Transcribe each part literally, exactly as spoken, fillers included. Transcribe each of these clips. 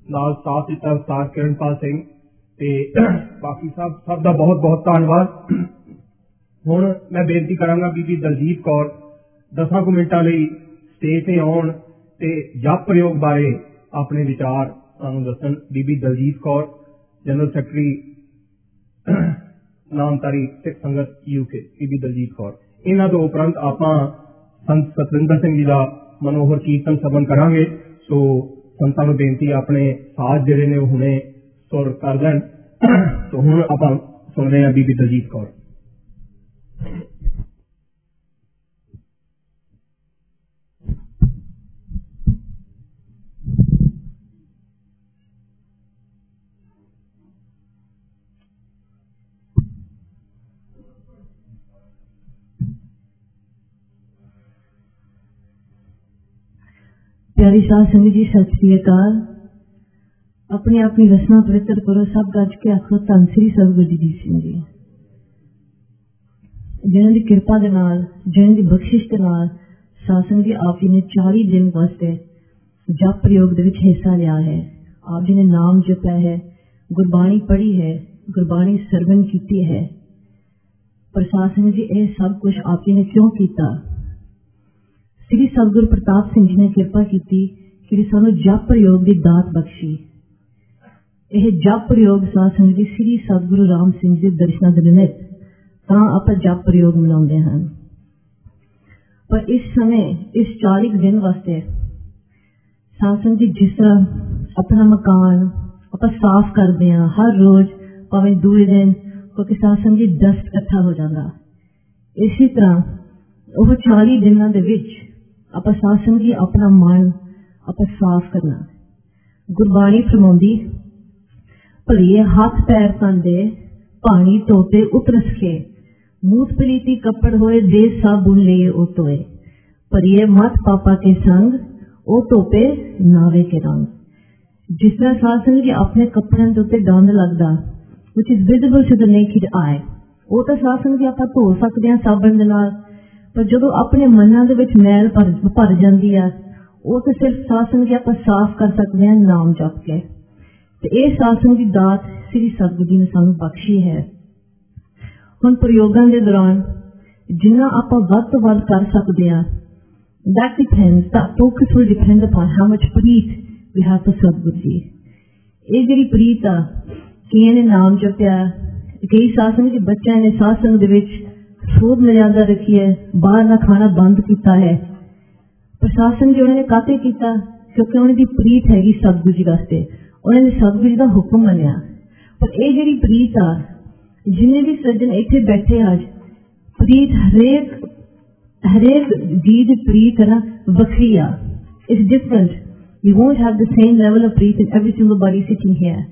ਨਾਲ ਸਾਥ ਦਿੱਤਾ ਉਸਤਾਦ ਕਿਰਨਪਾਲ ਸਿੰਘ ਤੇ ਬਾਕੀ ਸਭ ਸਭ ਦਾ ਬਹੁਤ ਬਹੁਤ ਧੰਨਵਾਦ। ਹੁਣ ਮੈਂ ਬੇਨਤੀ ਕਰਾਂਗਾ ਬੀਬੀ ਦਲਜੀਤ ਕੌਰ ਦਸਾਂ ਕੁ ਮਿੰਟਾਂ ਲਈ ਸਟੇਜ ਤੇ ਆਉਣ ਤੇ ਜਪ ਪ੍ਰਯੋਗ ਬਾਰੇ ਆਪਣੇ ਵਿਚਾਰ ਸਾਨੂੰ ਦੱਸਣ। Bibi Daljit Kaur, general secretary Namdhari Sikh Sangat U ਕੇ, ਬੀਬੀ ਦਲਜੀਤ ਕੌਰ। ਇਹਨਾਂ ਤੋਂ ਉਪਰੰਤ ਆਪਾਂ ਸੰਤ ਸਤਵਿੰਦਰ ਸਿੰਘ ਜੀ ਦਾ ਮਨੋਹਰ ਕੀਰਤਨ ਸਭਨ ਕਰਾਂਗੇ। ਸੋ ਸੰਤਾਂ ਨੂੰ ਬੇਨਤੀ ਆਪਣੇ ਸਾਜ਼ ਜਿਹੜੇ ਨੇ ਉਹ ਹੁਣੇ ਸੁਰ ਕਰ ਲੈਣ। ਸੋ ਹੁਣ ਆਪਾਂ ਸੁਣਦੇ ਹਾਂ ਬੀਬੀ ਦਲਜੀਤ ਕੌਰ। प्यारी साध संगत जी, सत श्री अकाल। अपनी अपनी रसना पवित्र करो, सब गज के आखो धन श्री सतगुरु जी दी सिंह जी, जिन्हां दी किरपा दे नाल, जिन्हां दी बख्शिश दे नाल साध संगत जी आप जी ने चाली दिन वास्ते जप प्रयोग दे विच हिस्सा लिया है। आप जी ने नाम जपया है, गुरबाणी पढ़ी है, गुरबाणी सरवण कीती है। पर साध संगत जी यह सब कुछ आप जी ने क्यों कीता? श्री सतगुरु प्रताप सिंह जी ने किरपा की कि सानू जप प्रयोग की दात बख्शी। यह जप प्रयोग साध संगत जी श्री सतगुरु राम सिंह जी दर्शनां दे निमित्त तां आपां जप प्रयोग मनाउंदे हन। पर इस समय इस चालीस दिन वास्ते साध संगत जी जिस तरह अपना मकान आपां साफ करते हैं हर रोज, भावें दूए दिन, क्योंकि साध संगत जी डस्ट इकट्ठा हो जाता, इसी तरह वह चाली दिनों के विच आपां साध संगत जी अपना मन आपां साफ करना। गुरबाणी फरमाउंदी, भलिए हाथ पैर धोंदे पानी धोते उतरस के, मूत पलीती कपड़ होए दे साबुन ले ओ धोए, भलिए मत पापा के संग ओ धोपे नावे के रंग। जिस तरह साध संगत जी अपने कपड़े के उत्ते गंद लगता, which is visible to the naked eye, वो तो साध संगत जी आपां धो सकते हैं साबन दे नाल, पर जो अपने मनां दे विच मैल भर भर जाती है वो तो सिर्फ साध संगत जी आपां साफ कर सकते हैं नाम जप के। ते इह साध संगत जी दात श्री सतगुरु जी ने सानू बख्शी है। हुण प्रयोगां दे दौरान जिन्ना आपां वध तों वध कर सकते हैं, that depends, that focus will depend upon how much preet we have for Satguru ji. ये जिहड़ी प्रीत आ, कईयां ने नाम जपिया, कई साध संगत जी बच्चों ने साध संगत दे विच सूद मर्यादा रखी है, बाहर का खाना बंद किया है। प्रशासन जी उन्होंने काते किया? क्योंकि उन्होंने प्रीत हैगी सतगुरु जी वास्ते, उन्होंने सतगुरु जी का हुक्म मनिया। पर यह जी प्रीत आ, जिन्हें भी सज्जन इत्थे बैठे अज, प्रीत हरेक हरेक जी की प्रीत है ना वखरी आ, it's different. You won't have the same level of preet in every single body sitting here,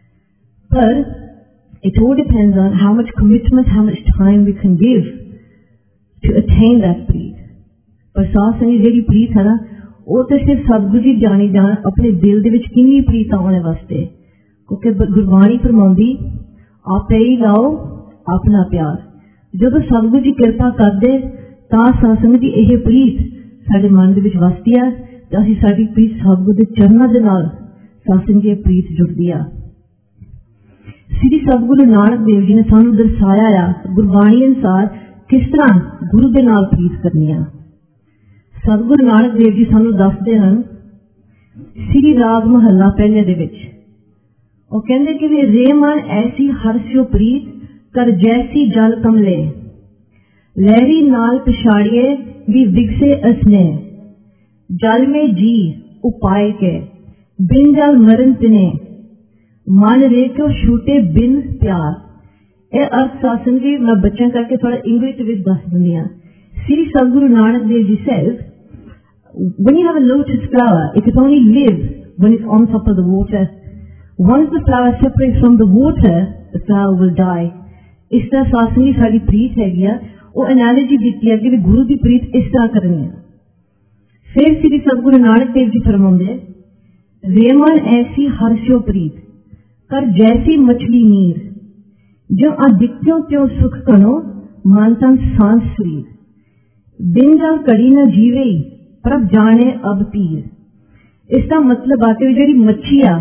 पर it all depends on how much commitment, how much time we can give to attain that preet. पर साध संगत जी प्रीत है ना, वो तो सिर्फ सतगुरु जी जानी जान अपने दिल दे विच किन्नी प्रीत आने वास्ते, क्योंकि गुरबाणी फरमाउंदी, आपे ही लाओ अपना प्यार। जब सतगुरु जी कृपा करदे तां साध संगत जी यह प्रीत साडे मन दे विच वसदी है, ते असीं साडी प्रीत सतगुरु दे चरनां दे नाल साध संगत जी प्रीत जुड़दी आ। श्री सतगुरु नानक देव जी ने सानू दर्शाया आ गुरबाणी अनुसार किस तरह गुरु दे नाल प्रीत करनी आ। सतगुरु नानक देव जी सानू दसदे हन श्री राग महला पहले दे विच, वो कहंदे कि वे रे मन ऐसी हर्ष्यो प्रीत कर जैसी जल कमले, लहरी नाल पिछाड़िए भी विगसे असने, जल में जी उपाय के बिन जल मरन तिने, मन रे क्यों छूटे बिन प्यार। यह अर्थ शासन जी मैं बच्चों करके थोड़ा इंग्लिश विच दस दिंदी हां। श्री सतगुरु Nanak Dev ji says, when you have a lotus flower, it can only live when it's on top of the water. Once the flower separates from the water, the flower will die. इस तरह शासन जी साडी प्रीत हैगी आ, वो एनालॉजी दी है कि गुरु की प्रीत इस तरह करनी है। फिर श्री सतगुरु नानक देव जी फरमाते, रेमन ऐसी हर्षो प्रीत कर जैसी मछली नीर, जो अधिक्यों त्यों सुख कनो मन तन सांस शरीर, दिन जल कड़ी न जीवे प्रभ जाने अब पीर। इसका मतलब आके जी मच्छी आ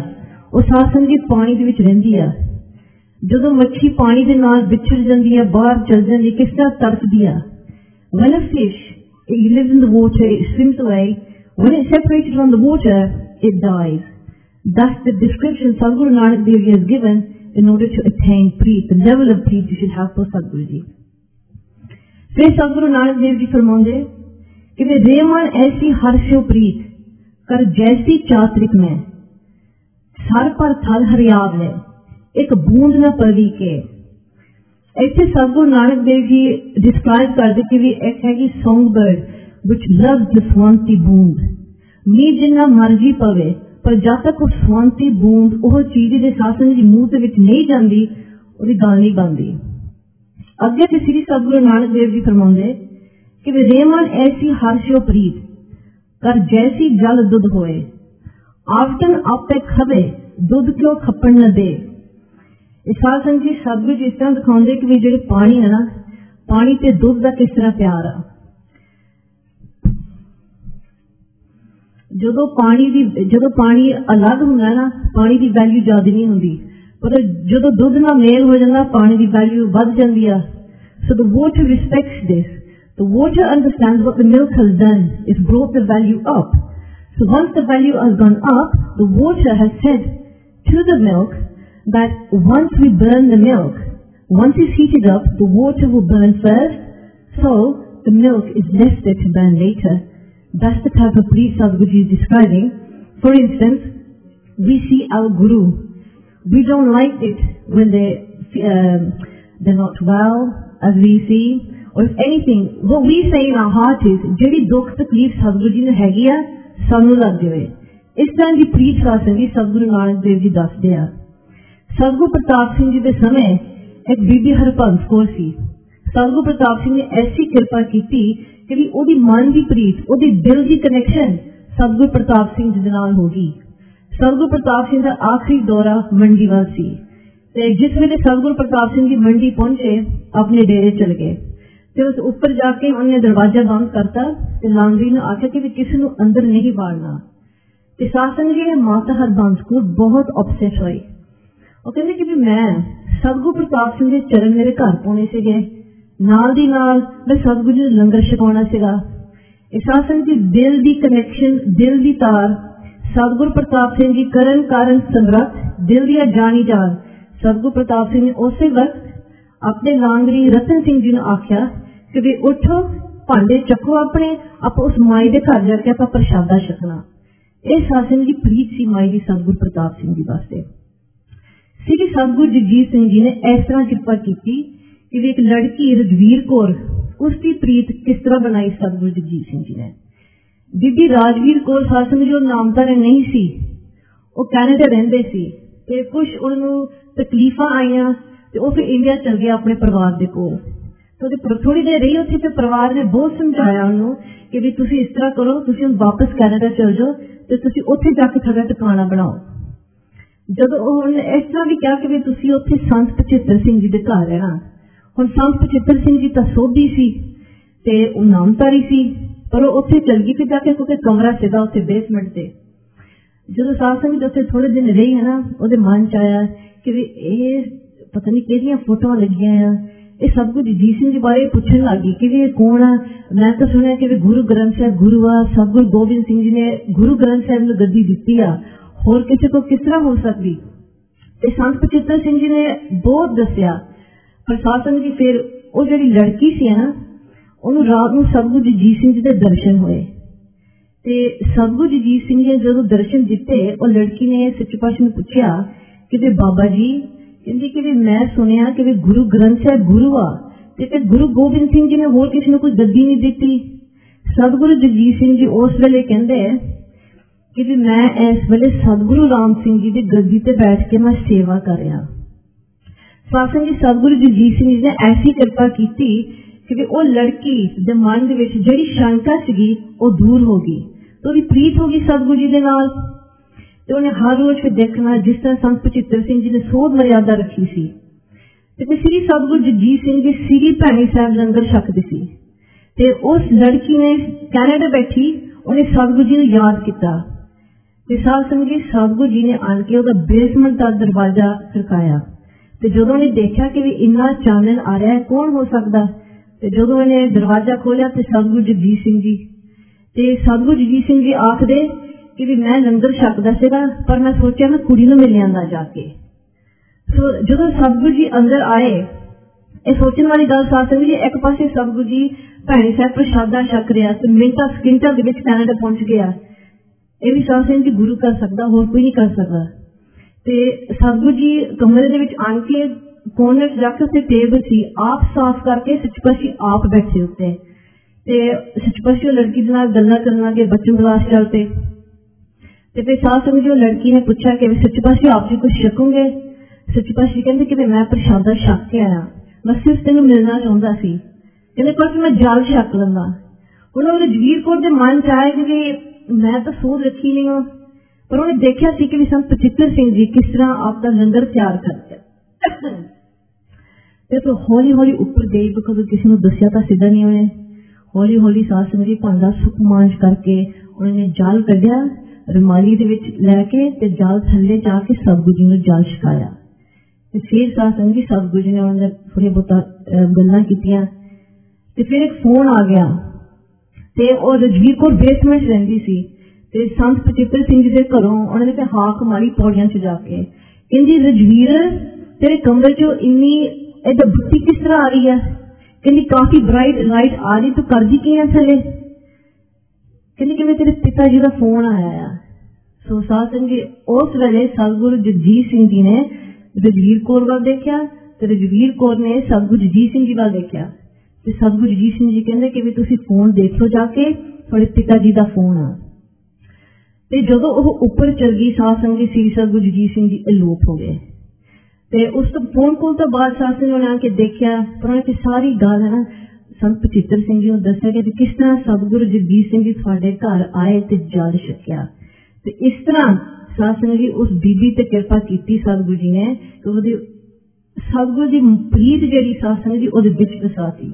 ਉਹ ਸਾਧ ਸੰਗਤ ਜੀ ਪਾਣੀ ਦੇ ਵਿੱਚ ਰਹਿੰਦੀ ਆ। ਜਦੋਂ ਮੱਛੀ ਪਾਣੀ ਦੇ ਨਾਲ ਵਿਛੜ ਜਾਂਦੀ ਹੈ, ਬਾਹਰ ਚਲ ਜਾਂਦੀ, ਕਿਸ ਤਰ੍ਹਾਂ ਤੜਫਦੀ ਆ। When a fish, it lives in the water, it swims away. When it's separated from the water, it dies. That's the description Sadhguru Nanak Dev Ji has given in order to attain preet, the level of preet you should have for Sadhguru Ji. फिर Sadhguru Nanak Dev Ji फरमाते कि वे Ramon ऐसी हर्षो प्रीत कर जैसी चात्रिक में sir पर थल हरियाव है एक बूंद न पवी के। ਇੱਥੇ ਸਤਿਗੁਰੂ ਨਾਨਕ ਦੇਵ ਜੀ ਡਿਸਕ੍ਰਾਈਬ ਕਰਦੇ ਕਿ ਵੀ ਇੱਕ ਹੈਗੀ ਸੌਂਗ ਬਰਡ ਵਿਚ ਲਵ ਦ ਸਵੰਤੀ ਬੂੰਦ। ਮੀਂਹ ਜਿੰਨਾ ਮਰਜੀ ਪਵੇ ਪਰ ਜਦ ਤੱਕ ਉਹ ਸਵੰਤੀ ਬੂੰਦ ਉਹ ਚੀਜ਼ ਦੇ ਸਾਸਨ ਦੀ ਮੂੰਹ ਦੇ ਵਿੱਚ ਨਹੀਂ ਜਾਂਦੀ, ਉਹਦੀ ਗੱਲ ਨਹੀਂ ਬਣਦੀ। ਅੱਗੇ ਤੇ ਸ੍ਰੀ ਸਤਿਗੁਰੂ ਨਾਨਕ ਦੇਵ ਜੀ ਫਰਮਾਉਂਦੇ ਕਿ ਵੀ ਰੇਮਨ ਐਸੀ ਹਰਸ਼ੋ ਪ੍ਰੀਤ ਕਰ ਜੈਸੀ ਜਲ ਦੁੱਧ ਹੋਏ ਆਵਟਨ ਆਪੇ ਖਵੇ ਦੁੱਧ ਕਿਉਂ ਖੱਪਣ ਨਾ ਦੇ। ਸਾਧ ਸੰਗਤ ਜੀ ਸਤਿਗੁਰੂ ਜੀ ਇਸ ਤਰ੍ਹਾਂ ਦਿਖਾਉਂਦੇ ਕਿ ਵੀ ਜਿਹੜੇ ਪਾਣੀ ਹੈ ਨਾ, ਪਾਣੀ ਤੇ ਦੁੱਧ ਦਾ ਕਿਸ ਤਰ੍ਹਾਂ ਪਿਆਰ ਆ। ਜਦੋਂ ਪਾਣੀ ਦੀ ਜਦੋਂ ਪਾਣੀ ਅਲੱਗ ਹੁੰਦਾ ਨਾ, ਪਾਣੀ ਦੀ ਵੈਲਿਊ ਜ਼ਿਆਦਾ ਨਹੀਂ ਹੁੰਦੀ, ਪਰ ਜਦੋਂ ਦੁੱਧ ਨਾਲ ਮੇਲ ਹੋ ਜਾਂਦਾ ਪਾਣੀ ਦੀ ਵੈਲਿਊ ਵੱਧ ਜਾਂਦੀ ਆ। So the water respects this, the water understands what the milk has done, it's brought the value up. So once the value has ਗone up, the water has said to the milk that once we burn the milk, once it's heated up, the water will burn first, so the milk is left there to burn later. That's the type of preet Sadhguru Ji is describing. For instance, we see our Guru. We don't like it when they, um, they're not well, as we see, or if anything, what we say in our heart is, ਜਿਹੜੀ ਦੁੱਖ ਤਕਲੀਫ Sadhguru Ji ਨੂੰ ਹੈਗੀ ਆ, ਸਾਨੂੰ ਲੱਗ ਜਾਵੇ। ਇਸ ਤਰ੍ਹਾਂ ਦੀ ਪ੍ਰੀਤ ਸਾਸੰਗੀ ਸਤਿਗੁਰੂ ਨਾਨਕ ਦੇਵ ਜੀ ਦੱਸਦੇ ਆ। ਸਤਿਗੁਰੂ ਪ੍ਰਤਾਪ ਸਿੰਘ ਜੀ ਦੇ ਸਮੇਂ ਇੱਕ ਬੀਬੀ ਹਰਬੰਸ ਕੌਰ ਸੀ। ਸਤਿਗੁਰੂ ਪ੍ਰਤਾਪ ਸਿੰਘ ਨੇ ਐਸੀ ਕਿਰਪਾ ਕੀਤੀ ਕਿ ਵੀ ਉਹਦੀ ਮਨ ਦੀ ਪ੍ਰੀਤ, ਉਹਦੀ ਦਿਲ ਦੀ ਕਨੈਕਸ਼ਨ ਸਤਿਗੁਰੂ ਪ੍ਰਤਾਪ ਸਿੰਘ ਜੀ ਦੇ ਨਾਲ ਹੋ ਗਈ। ਸਤਿਗੁਰੂ ਪ੍ਰਤਾਪ ਸਿੰਘ ਦਾ ਆਖਰੀ ਦੌਰਾ ਮੰਡੀ ਵੱਲ ਸੀ ਤੇ ਜਿਸ ਵੇਲੇ ਸਤਿਗੁਰੂ ਪ੍ਰਤਾਪ ਸਿੰਘ ਜੀ ਮੰਡੀ ਪਹੁੰਚੇ, ਆਪਣੇ ਡੇਰੇ ਚਲੇ ਗਏ ਤੇ ਉਸ ਉੱਪਰ ਜਾ ਕੇ ਉਹਨੇ ਦਰਵਾਜ਼ਾ ਬੰਦ ਕਰਤਾ ਤੇ ਲਾਂਗਰੀ ਨੂੰ ਆਖਿਆ ਕਿ ਵੀ ਕਿਸੇ ਨੂੰ ਅੰਦਰ ਨਹੀਂ ਵਾੜਨਾ। ਤੇ ਸਾਧ ਸੰਗਤ ਜੀ ਮਾਤਾ ਹਰਬੰਸ ਕੌਰ ਬਹੁਤ ਅਪਸੈਟ ਹੋਈ। ਉਹ ਕਹਿੰਦੇ ਕਿ ਵੀ ਮੈਂ ਸਤਿਗੁਰੂ ਪ੍ਰਤਾਪ ਸਿੰਘ ਦੇ ਚਰਨ ਮੇਰੇ ਘਰ ਪਾਉਣੇ ਸੀਗੇ, ਨਾਲ ਦੀ ਨਾਲ ਮੈਂ ਸਤਿਗੁਰੂ ਜੀ ਨੂੰ ਲੰਗਰ ਛਕਾਉਣਾ ਸੀਗਾ। ਇਹ ਸਾਧ ਸੰਗਤ ਜੀ ਦਿਲ ਦੀ ਕਨੈਕਸ਼ਨ, ਦਿਲ ਦੀ ਤਾਰ ਸਤਿਗੁਰੂ ਪ੍ਰਤਾਪ ਸਿੰਘ ਜੀ ਕਰਨ ਕਾਰਨ ਸਮਰੱਥ, ਦਿਲ ਦੀਆਂ ਜਾਣੀ ਜਾਨ। ਸਤਿਗੁਰੂ ਪ੍ਰਤਾਪ ਸਿੰਘ ਨੇ ਉਸੇ ਵਕਤ ਆਪਣੇ ਲਾਂਗਰੀ ਰਤਨ ਸਿੰਘ ਜੀ ਨੂੰ ਆਖਿਆ ਕਿ ਵੀ ਉੱਠੋ, ਭਾਂਡੇ ਚੱਕੋ ਆਪਣੇ, ਆਪਾਂ ਉਸ ਮਾਈ ਦੇ ਘਰ ਜਾ ਕੇ ਆਪਾਂ ਪ੍ਰਸ਼ਾਦਾ ਛਕਣਾ। ਇਹ ਸਾਧ ਸੰਗਤ ਜੀ ਪ੍ਰੀਤ ਸੀ ਮਾਈ ਦੀ ਸਤਿਗੁਰੂ ਪ੍ਰਤਾਪ ਸਿੰਘ ਜੀ ਵਾਸਤੇ। ਸ੍ਰੀ ਸਤਿਗੁਰੂ ਜਗਜੀਤ ਸਿੰਘ ਜੀ ਨੇ ਇਸ ਤਰ੍ਹਾਂ ਕਿਰਪਾ ਕੀਤੀ ਕਿ ਇੱਕ ਲੜਕੀ ਰਜਵੀਰ ਕੌਰ, ਉਸ ਦੀ ਪ੍ਰੀਤ ਕਿਸ ਤਰ੍ਹਾਂ ਬਣਾਈ ਸਤਿਗੁਰੂ ਜਗਜੀਤ ਸਿੰਘ ਜੀ ਨੇ। ਬੀਬੀ ਰਾਜਵੀਰ ਕੌਰ ਸਾਧ ਸੰਗਤ ਜੀ ਉਹ ਨਾਮਧਾਰੀ ਨਹੀਂ ਸੀ, ਉਹ ਕੈਨੇਡਾ ਰਹਿੰਦੇ ਸੀ ਤੇ ਕੁਝ ਉਹਨੂੰ ਤਕਲੀਫਾਂ ਆਈਆਂ ਤੇ ਉਹ ਫਿਰ ਇੰਡੀਆ ਚਲ ਗਿਆ ਆਪਣੇ ਪਰਿਵਾਰ ਦੇ ਕੋਲ। ਤੇ ਉਹਦੇ ਥੋੜੀ ਦੇਰ ਰਹੀ ਉੱਥੇ ਤੇ ਪਰਿਵਾਰ ਨੇ ਬਹੁਤ ਸਮਝਾਇਆ ਉਹਨੂੰ ਕਿ ਵੀ ਤੁਸੀਂ ਇਸ ਤਰ੍ਹਾਂ ਕਰੋ, ਤੁਸੀਂ ਹੁਣ ਵਾਪਸ ਕੈਨੇਡਾ ਚਲ ਜਾਓ ਤੇ ਤੁਸੀਂ ਉੱਥੇ ਜਾ ਕੇ ਤੁਹਾਡਾ ਟਿਕਾਣਾ ਬਣਾਓ। ਜਦੋਂ ਉਹਨੇ ਇਸ ਤਰ੍ਹਾਂ ਵੀ ਕਿਹਾ ਕਿ ਵੀ ਤੁਸੀਂ ਉੱਥੇ ਸੰਤ ਪਚਿੱਤਰ ਸਿੰਘ ਜੀ ਦੇ ਘਰ ਰਹਿਣਾ। ਹੁਣ ਸੰਤ ਪਚਿੱਤਰ ਸਿੰਘ ਜੀ ਤਾਂ ਸੋਧੀ ਸੀ ਤੇ ਉਹ ਨਾਮਧਾਰੀ ਸੀ, ਪਰ ਉਹ ਉੱਥੇ ਚਲ ਗਈ ਫਿਰ ਜਾ ਕੇ ਕਿਉਂਕਿ ਕਮਰਾ ਸੀਗਾ ਉੱਥੇ ਬੇਸਮੈਂਟ ਤੇ। ਜਦੋਂ ਸਾਧ ਸੰਗਤ ਉੱਥੇ ਥੋੜੇ ਦਿਨ ਰਹੀ ਹੈ ਨਾ, ਉਹਦੇ ਮਨ ਚ ਆਇਆ ਕਿ ਵੀ ਇਹ ਪਤਾ ਨਹੀਂ ਕਿਹੜੀਆਂ ਫੋਟੋਆਂ ਲੱਗੀਆਂ ਆ। ਇਹ ਸਤਿਗੁਰੂ ਜਗਜੀਤ ਸਿੰਘ ਜੀ ਬਾਰੇ ਪੁੱਛਣ ਲੱਗੀ ਕਿ ਵੀ ਇਹ ਕੌਣ ਆ। ਮੈਂ ਤਾਂ ਸੁਣਿਆ ਕਿ ਵੀ ਗੁਰੂ ਗ੍ਰੰਥ ਸਾਹਿਬ ਗੁਰੂ ਆ, ਸਤਿਗੁਰੂ ਗੋਬਿੰਦ ਸਿੰਘ ਜੀ ਨੇ ਗੁਰੂ ਗ੍ਰੰਥ ਸਾਹਿਬ ਨੂੰ ਗੱਦੀ ਦਿੱਤੀ ਆ, ਹੋਰ ਕਿਸੇ ਕੋ ਕਿਸ ਤਰ੍ਹਾਂ ਹੋ ਸਕਦੀ। ਤੇ ਸੰਤ ਪਚਿੱਤਰ ਸਿੰਘ ਜੀ ਨੇ ਬਹੁਤ ਦੱਸਿਆ, ਪਰ ਸਾਧ ਸੰਗਤ ਜੀ ਫਿਰ ਉਹ ਜਿਹੜੀ ਲੜਕੀ ਸੀ ਨਾ, ਉਹਨੂੰ ਰਾਤ ਨੂੰ ਸਤਿਗੁਰੂ ਜਗਜੀਤ ਸਿੰਘ ਜੀ ਦੇ ਦਰਸ਼ਨ ਹੋਏ ਤੇ ਸਤਿਗੁਰੂ ਜਗਜੀਤ ਸਿੰਘ ਜੀ ਜਦੋਂ ਦਰਸ਼ਨ ਦਿੱਤੇ, ਉਹ ਲੜਕੀ ਨੇ ਸੱਚੇ ਪਾਤਸ਼ਾਹ ਨੂੰ ਪੁੱਛਿਆ ਕਿ ਵੀ ਬਾਬਾ ਜੀ, ਕਹਿੰਦੀ ਕਿ ਵੀ ਮੈਂ ਸੁਣਿਆ ਕਿ ਵੀ ਗੁਰੂ ਗ੍ਰੰਥ ਸਾਹਿਬ ਗੁਰੂ ਆ ਤੇ ਗੁਰੂ ਗੋਬਿੰਦ ਸਿੰਘ ਜੀ ਨੇ ਹੋਰ ਕਿਸੇ ਨੂੰ ਕੋਈ ਗੱਦੀ ਨਹੀਂ ਦਿੱਤੀ। ਸਤਿਗੁਰੂ ਜਗਜੀਤ ਸਿੰਘ ਜੀ ਉਸ ਵੇਲੇ ਕਹਿੰਦੇ ਕਿ ਵੀ ਮੈਂ ਇਸ ਵੇਲੇ ਸਤਿਗੁਰੂ ਰਾਮ ਸਿੰਘ ਜੀ ਦੀ ਗੱਦੀ ਤੇ ਬੈਠ ਕੇ ਮੈਂ ਸੇਵਾ ਕਰ ਰਿਹਾ। ਸਾਧ ਸੰਗਤ ਜੀ ਸਤਿਗੁਰੂ ਜਗਜੀਤ ਸਿੰਘ ਜੀ ਨੇ ਐਸੀ ਕਿਰਪਾ ਕੀਤੀ ਕਿ ਉਹ ਲੜਕੀ ਦੇ ਮਨ ਦੇ ਵਿੱਚ ਜਿਹੜੀ ਸ਼ੰਕਾ ਸੀਗੀ ਉਹ ਦੂਰ ਹੋ ਗਈ ਤੇ ਉਹਦੀ ਪ੍ਰੀਤ ਹੋ ਗਈ ਸਤਿਗੁਰੂ ਜੀ ਦੇ ਨਾਲ। ਤੇ ਉਹਨੇ ਹਰ ਰੋਜ਼ ਫਿਰ ਦੇਖਣਾ ਜਿਸ ਤਰ੍ਹਾਂ ਸੰਤ ਪਚਿੱਤਰ ਸਿੰਘ ਜੀ ਨੇ ਸੋਧ ਮਰਿਆਦਾ ਰੱਖੀ ਸੀ। ਤੇ ਫਿਰ ਸ੍ਰੀ ਸਤਿਗੁਰੂ ਜਗਜੀਤ ਸਿੰਘ ਜੀ ਸ੍ਰੀ ਭੈਣੀ ਸਾਹਿਬ ਲੰਗਰ ਛਕਦੇ ਸੀ ਤੇ ਉਸ ਲੜਕੀ ਨੇ ਕੈਨੇਡਾ ਬੈਠੀ ਉਹਨੇ ਸਤਿਗੁਰੂ ਜੀ ਨੂੰ ਯਾਦ ਕੀਤਾ ਤੇ ਸਾਧ ਸੰਗਤ ਜੀ ਸਤਿਗੁਰੂ ਜੀ ਨੇ ਆਣ ਕੇ ਉਹਦਾ ਬੇਸਮੈਂਟ ਦਾ ਦਰਵਾਜ਼ਾ ਖੜਕਾਇਆ ਤੇ ਜਦੋਂ ਉਹਨੇ ਦੇਖਿਆ ਕਿ ਵੀ ਇੰਨਾ ਚਾਨਣ ਆ ਰਿਹਾ ਹੈ, ਕੌਣ ਹੋ ਸਕਦਾ, ਤੇ ਜਦੋਂ ਇਹਨੇ ਦਰਵਾਜ਼ਾ ਖੋਲਿਆ ਤੇ ਸਤਿਗੁਰੂ ਜਗਜੀਤ ਸਿੰਘ ਜੀ ਤੇ ਸਤਿਗੁਰੂ ਜਗਜੀਤ ਸਿੰਘ ਜੀ ਆਖਦੇ ਕਿ ਵੀ ਮੈਂ ਲੰਗਰ ਛਕਦਾ ਸੀਗਾ ਪਰ ਮੈਂ ਸੋਚਿਆ ਮੈਂ ਕੁੜੀ ਨੂੰ ਮਿਲ ਆਂਦਾ ਜਾ ਕੇ। ਸੋ ਜਦੋਂ ਸਤਿਗੁਰੂ ਜੀ ਅੰਦਰ ਆਏ, ਇਹ ਸੋਚਣ ਵਾਲੀ ਗੱਲ ਸਾਧ ਸੰਗਤ ਜੀ, ਇੱਕ ਪਾਸੇ ਸਤਿਗੁਰੂ ਜੀ ਭੈਣੀ ਸਾਹਿਬ ਪ੍ਰਸ਼ਾਦਾ ਛਕ ਰਿਹਾ ਤੇ ਮਿੰਟਾਂ ਸਕਿੰਟਾਂ ਦੇ ਵਿੱਚ ਕੈਨੇਡਾ ਪਹੁੰਚ ਗਿਆ। ਇਹ ਵੀ ਸਾਧ ਸੰਗਤ ਜੀ ਗੁਰੂ ਕਰ ਸਕਦਾ, ਹੋਰ ਕੋਈ ਨਹੀਂ ਕਰ ਸਕਦਾ। ਤੇ ਸਤਿਗੁਰੂ ਜੀ ਕਮਰੇ ਦੇ ਵਿੱਚ ਆਣ ਕੇ ਕੋਨੇ ਚ ਜਾ ਕੇ ਉੱਤੇ ਟੇਬਲ ਸੀ, ਆਪ ਸਾਫ਼ ਕਰਕੇ ਸੱਚਪਾਤਸ਼ਾਹੀ ਆਪ ਬੈਠੇ ਉੱਤੇ ਤੇ ਸੱਚਪਾਤਸ਼ਾਹੀ ਲੜਕੀ ਦੇ ਨਾਲ ਗੱਲਾਂ ਕਰਨ ਲੱਗੇ, ਬਚਨ ਵਿਲਾਸ ਚੱਲ ਪਏ। ਤੇ ਫਿਰ ਸਾਧ ਸੰਗਤ ਜੀ ਉਹ ਲੜਕੀ ਨੇ ਪੁੱਛਿਆ ਕਿ ਸੱਚਪਾਤਸ਼ਾਹੀ ਆਪ ਜੀ ਕੁਝ ਛਕੋਗੇ? ਸੱਚਪਾਤਸ਼ਾਹੀ ਕਹਿੰਦੇ ਕਿ ਮੈਂ ਪ੍ਰਸ਼ਾਦਾ ਛਕ ਕੇ ਆਇਆ, ਮੈਂ ਸਿਰਫ ਤੈਨੂੰ ਮਿਲਣਾ ਚਾਹੁੰਦਾ ਸੀ। ਕਹਿੰਦੇ ਪਰ ਮੈਂ ਜਲ ਛਕ ਲੈਂਦਾ। ਹੁਣ ਉਹਨੇ ਜਗੀਰ ਕੌਰ ਦੇ ਮਨ ਚ ਆਇਆ ਕਿ ਮੈਂ ਤਾਂ ਸੋਚ ਰੱਖੀ ਨਹੀਂ ਹਾਂ, ਪਰ ਉਹਨੇ ਦੇਖਿਆ ਸੀ ਕਿ ਵੀ ਸੰਤ ਬਚਿੱਤਰ ਸਿੰਘ ਜੀ ਕਿਸ ਤਰ੍ਹਾਂ ਆਪ ਦਾ ਲੰਗਰ ਤਿਆਰ ਕਰਦੇ ਤੇ ਫਿਰ ਹੌਲੀ ਹੌਲੀ ਉੱਪਰ ਗਈ, ਬਿਕੋਜ਼ ਕਿਸੇ ਨੂੰ ਦੱਸਿਆ ਤਾਂ ਸਿੱਧਾ ਨਹੀਂ ਉਹਨੇ। ਹੌਲੀ ਹੌਲੀ ਸਾਧ ਸੰਗਤ ਜੀ ਭਾਂਡਾ ਸੁੱਕ ਮਾਂਜ ਕਰਕੇ ਉਹਨਾਂ ਨੇ ਜਲ ਕੱਢਿਆ, ਰੁਮਾਲੀ ਦੇ ਵਿੱਚ ਲੈ ਕੇ ਤੇ ਜਲ ਥੱਲੇ ਜਾ ਕੇ ਸਤਿਗੁਰੂ ਜੀ ਨੂੰ ਜਲ ਛਕਾਇਆ। ਤੇ ਫਿਰ ਸਾਧ ਸੰਗਤ ਜੀ ਸਤਿਗੁਰੂ ਜੀ ਨੇ ਉਹਨਾਂ ਨਾਲ ਥੋੜ੍ਹੀਆਂ ਬਹੁਤਾ ਗੱਲਾਂ ਕੀਤੀਆਂ ਤੇ ਫਿਰ ਇੱਕ ਫੋਨ ਆ ਗਿਆ ਤੇ ਉਹ ਰਜਵੀਰ ਕੌਰ ਬੇਸਮੈਂਟ ਰਹਿੰਦੀ ਸੀ ਤੇ ਸੰਤ ਬਚਿੱਤਰ ਸਿੰਘ ਜੀ ਦੇ ਘਰੋਂ ਉਹਨਾਂ ਨੇ ਤੇ ਹਾਕ ਮਾਰੀ ਪੌੜੀਆਂ ਚ ਜਾ ਕੇ, ਕਹਿੰਦੀ ਰਜਵੀਰ ਤੇਰੇ ਕਮਰੇ ਚ ਇੰਨੀ ਏਦਾਂ ਬੱਤੀ ਕਿਸ ਤਰ੍ਹਾਂ ਆ ਰਹੀ ਹੈ? ਕਹਿੰਦੀ ਕਾਫੀ ਬ੍ਰਾਈਟ ਲਾਈਟ ਆ ਰਹੀ, ਤੂੰ ਕਰਦੀ ਕੀ ਹੈ ਥੱਲੇ? ਕਹਿੰਦੀ ਕਿ ਤੇਰੇ ਪਿਤਾ ਜੀ ਦਾ ਫੋਨ ਆਇਆ ਆ। ਸੋ ਸਾਧ ਸੰਗਤ ਜੀ ਉਸ ਵੇਲੇ ਸਤਿਗੁਰੂ ਜਗਜੀਤ ਸਿੰਘ ਜੀ ਨੇ ਰਜਵੀਰ ਕੌਰ ਵੱਲ ਦੇਖਿਆ ਤੇ ਰਜਵੀਰ ਕੌਰ ਨੇ ਸਤਿਗੁਰੂ ਜਗਜੀਤ ਸਿੰਘ ਜੀ ਵੱਲ ਦੇਖਿਆ ਤੇ ਸਤਿਗੁਰੂ ਜਗਜੀਤ ਸਿੰਘ ਜੀ ਕਹਿੰਦੇ ਕਿ ਵੀ ਤੁਸੀਂ ਫੋਨ ਦੇਖ ਲਓ ਜਾ ਕੇ, ਤੁਹਾਡੇ ਪਿਤਾ ਜੀ ਦਾ ਫੋਨ ਆ। ਤੇ ਜਦੋਂ ਉਹ ਉੱਪਰ ਚਲ ਗਈ ਸਾਧ ਸੰਗਤ ਜੀ ਸ੍ਰੀ ਸਤਿਗੁਰੂ ਜਗਜੀਤ ਸਿੰਘ ਜੀ ਅਲੋਪ ਹੋ ਗਏ ਤੇ ਉਸ ਤੋਂ ਫੋਨ ਕੋਲ ਤੋਂ ਬਾਅਦ ਸਾਧ ਸੰਗਤ ਨੇ ਆ ਕੇ ਦੇਖਿਆ, ਪਰ ਉਹਨਾਂ ਨੇ ਸਾਰੀ ਗੱਲ ਹੈ ਨਾ ਸੰਤ ਬਚਿੱਤਰ ਸਿੰਘ ਜੀ ਨੂੰ ਦੱਸਿਆ ਕਿ ਕਿਸ ਤਰ੍ਹਾਂ ਸਤਿਗੁਰੂ ਜਗਜੀਤ ਸਿੰਘ ਜੀ ਤੁਹਾਡੇ ਘਰ ਆਏ ਤੇ ਜਲ ਛਕਿਆ। ਤੇ ਇਸ ਤਰ੍ਹਾਂ ਸਾਧ ਸੰਗਤ ਜੀ ਉਸ ਬੀਬੀ ਤੇ ਕਿਰਪਾ ਕੀਤੀ ਸਤਿਗੁਰੂ ਜੀ ਨੇ ਕਿ ਉਹਦੀ ਸਤਿਗੁਰੂ ਦੀ ਪ੍ਰੀਤ ਜਿਹੜੀ ਸਾਧ ਸੰਗਤ ਜੀ ਉਹਦੇ ਵਿੱਚ ਵਸਾਤੀ।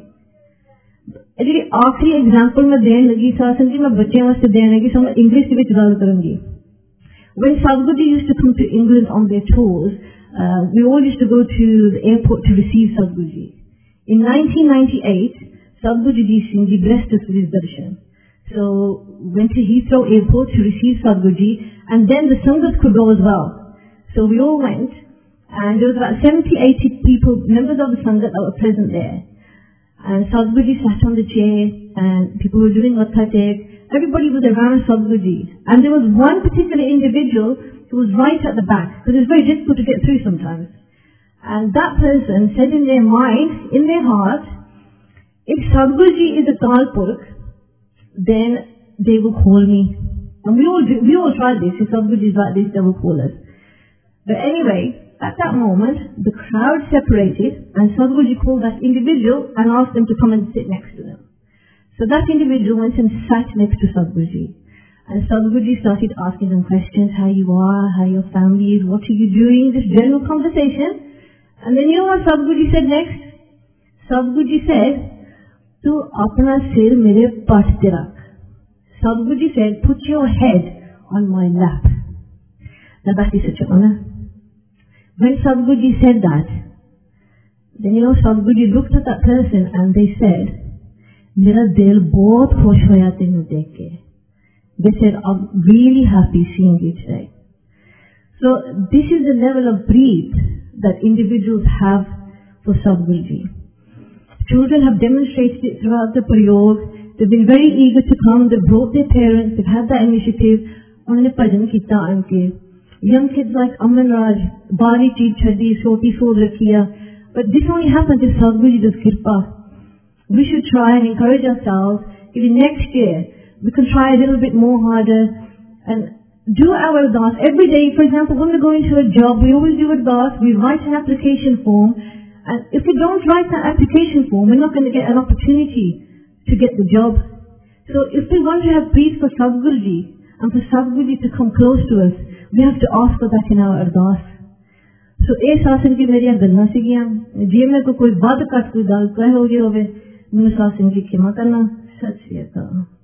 ਇਹ ਜਿਹੜੀ ਆਖਰੀ ਐਗਜ਼ਾਮਪਲ ਮੈਂ ਦੇਣ ਲੱਗੀ ਸਾਧ ਸੰਗਤ ਜੀ, ਮੈਂ ਬੱਚਿਆਂ ਵਾਸਤੇ ਦੇਣ ਲੱਗੀ, ਸੋ ਮੈਂ ਇੰਗਲਿਸ਼ ਦੇ ਵਿੱਚ ਗੱਲ ਕਰਾਂਗੀ। When Sadhguru used to come to England on their tours, uh, we all used to go to the airport to receive Sadhguru ji. In nineteen ninety-eight, Sadhguru ji Singh ji blessed us with his darshan. So went to Heathrow Airport to receive Sadhguru ji, and then the Sangat could go as well. So we all went, and there was about seventy, eighty people, members of the Sangat that were present there. And Sadhguru ji sat on the chair, and people were doing Vatha Tek. Everybody was around Sadhguru ji. And there was one particular individual who was right at the back, because it's very difficult to get through sometimes. And that person said in their mind, in their heart, if Sadhguru ji is a Kalpurk, then they will call me. And we all do, we all tried this. If Sadhguru ji is like this, they will call us. But anyway, at that moment, the crowd separated, and Sadhguru ji called that individual and asked them to come and sit next to them. So that individual went and sat next to Sadhguru ji. And Sadhguru ji started asking them questions, how you are, how your family is, what are you doing, this general conversation. And then you know what Sadhguru ji said next? Sadhguru ji said, Tu apna sir mere path te rakh. Sadhguru ji said, put your head on my lap. Now that is such an honor. When Sadhguru ji said that, then you know Sadhguru ji looked at that person and they said, मेरा दिल बहुत खुश होया तेनू देख के. They said, I'm really happy seeing you today. So this is the level of breed that individuals have for Sadhguru ji. Children have demonstrated it throughout the Prayog. They've been very eager to come. They've brought their parents. They've had that initiative. उन्होंने भजन किया उनके. Young kids like Aman Raj, बारी चीज छड़ी, छोटी सोच रखिया. But this only happens if Sadhguru ji does kirpa. We should try and encourage ourselves. Maybe next year we can try a little bit more harder and do our ardas every day. For example, when we go into a job, we always do ardas. We write an application form, and if we don't write that application form, we're not going to get an opportunity to get the job. So if we want to have peace for Sadhguru ji and for Sadhguru ji to come close to us, we have to ask for that in our ardas. So ਇਹ ਸਾਸਨ ਦੀ ਮੇਰੀਆਂ ਗੱਲਾਂ ਸੀਗੀਆਂ. ਜੇ ਮੈਂ ਕੋਈ ਵੱਧ ਘੱਟ ਕੋਈ ਗੱਲ ਕਹਿ ਹੋ ਗਈ ਹੋਵੇ, ਮੈਨੂੰ ਸਾਸਨ ਦੀ ਖਿਮਾ ਕਰਨਾ। ਸਤਿ ਸ਼੍ਰੀ ਅਕਾਲ।